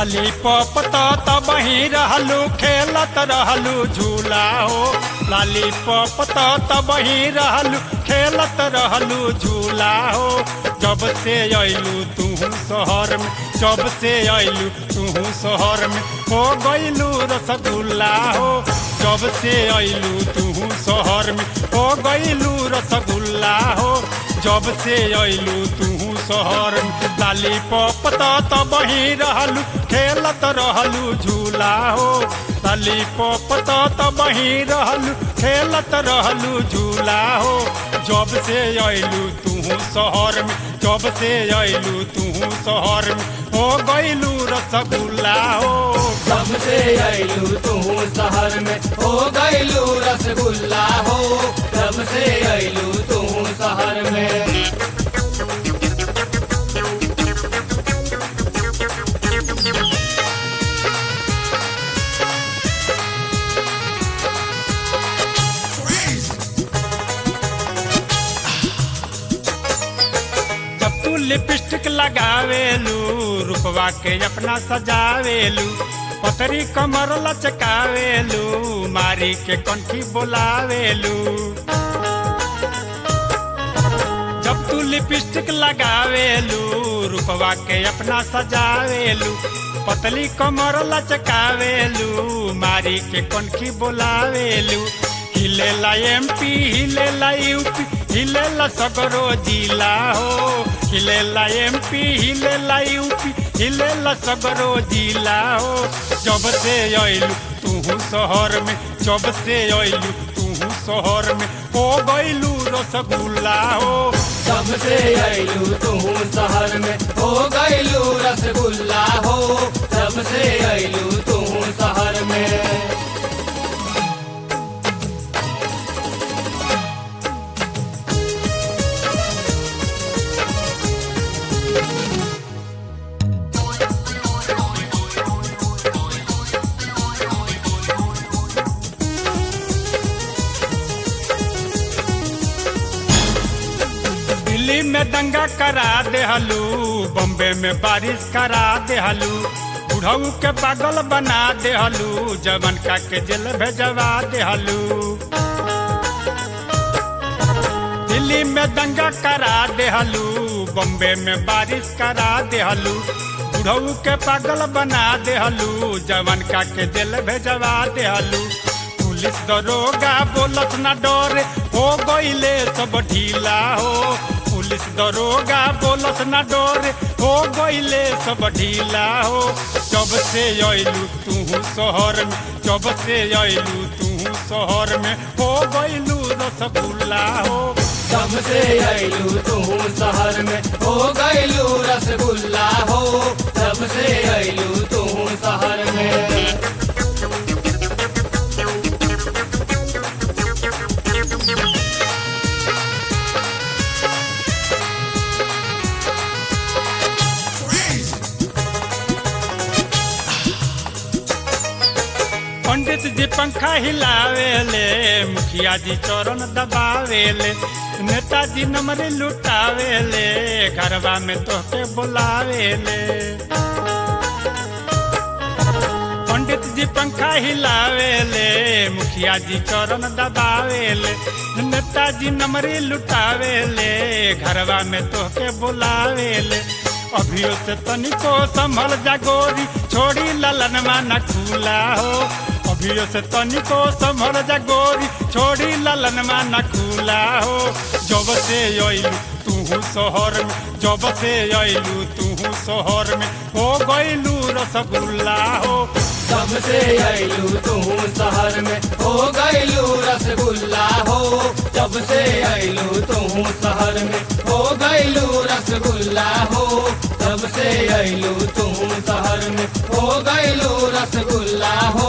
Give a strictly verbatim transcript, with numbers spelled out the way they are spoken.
Lollipop तो तबही रहलू खेलत रहलू झूला हो। लॉलीपॉप तो तबही रहलू खेलत रहलू झूला हो। जब से अइलू तू शहर में, जब से अइलू तू शहर में हो गइलू रसगुल्ला हो। जब से अइलू तू शहर में हो गइलू रसगुल्ला हो। जब से अइलू तू शहर में लॉलीपॉप तो तबही रहलू खेलत रहलू झूला हो। लॉलीपॉप तो तबही रहलू खेलत रहलू झूला हो। जब से अइलू तू शहर में, जब से अइलू तू शहर में हो गइलू रसगुल्ला हो। जब से अइलू तू शहर में हो गइलू रसगुल्ला हो। जब से अइलू तू शहर में। लिपस्टिक लगावेलू रूपवा के अपना सजावेलू। पतरी कमर लचकावेलू मारी के कंठी बोलावेलू। जब तू लिपस्टिक लगावेलू रूपवा के अपना सजावेलू। पतली कमर लचकावेलू मारी के कंठी बोलावेलू। हिलेला एमपी हिलेला यूपी हिलेला सगरो जिला हो। हिलेला एमपी हिलेला यूपी हिलेला सगरो जिला हो। जब से अइलू तू शहर में, जब से अइलू तू शहर में हो गइलू रसगुल्ला हो। जब से अइलू तू शहर में हो गइलू रसगुल्ला हो। जब से अइलू तू शहर में। दिल्ली में दंगा करा देहलू, बम्बे में बारिश करा देहलू। बुढ़ऊ के पागल बना देहलू, जवन का के जेल भेजवा देहलू। दिल्ली में दंगा करा देहलू, बम्बे में बारिश करा देहलू। बुढ़ऊ के पागल बना देहलू, जवन का के जेल भेजवा देहलू। पुलिस दरोगा बोलत ना डरे हो गइले सब ढीला हो। पुलिस दरोगा बोलत ना डरे हो गइले सब ढीला हो। जब से अइलू तू शहर में, जब से अइलू तू शहर में हो गइलू रसगुल्ला हो। जब से अइलू तू शहर में हो गइलू रसगुल्ला हो। जब से अइलू तू शहर में। पंडित जी पंखा हिलावेले, मुखिया जी चरण दबावेले। नेताजी नमरी लुटावेले, घरवा में तोहके बुलावेले। पंडित जी पंखा हिलावेले, मुखिया जी चरण दबावेले। नेताजी नमरी लुटावेले, घरवा में तोहके बुलावेले। अभियो से तनिको संभल जागोरी, छोड़ी ललनमा न खुला हो। अभियो से तनिको संभल जागोरी, छोड़ी ललनमा न खुला हो। जब से अइलू तू शहर में, जब से अइलू तू शहर में हो गइलू रसगुल्ला हो। जब से अइलू तू शहर में हो गइलू रसगुल्ला हो। जब से अइलू तू शहर में हो गइलू रसगुल्ला हो। जब से अइलू तू शहर में हो गइलू रसगुल्ला हो।